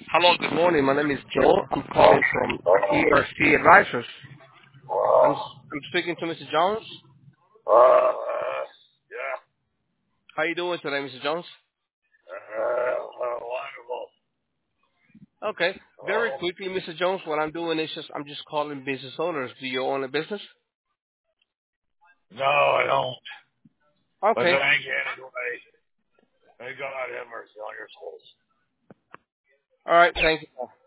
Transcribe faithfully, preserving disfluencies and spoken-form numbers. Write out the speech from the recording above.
Hello, good morning. My name is Joe. I'm calling from E R C Advisors. I'm Uh, I'm speaking to Mister Jones. uh, yeah, How you doing today, Mister Jones? uh, uh, wonderful. Okay. Very Oh, quickly, Mister Jones, what I'm doing is just I'm just calling business owners. Do you own a business? no, I don't. But Okay. thank you anyway. May God have mercy on your souls. All right. Thank you.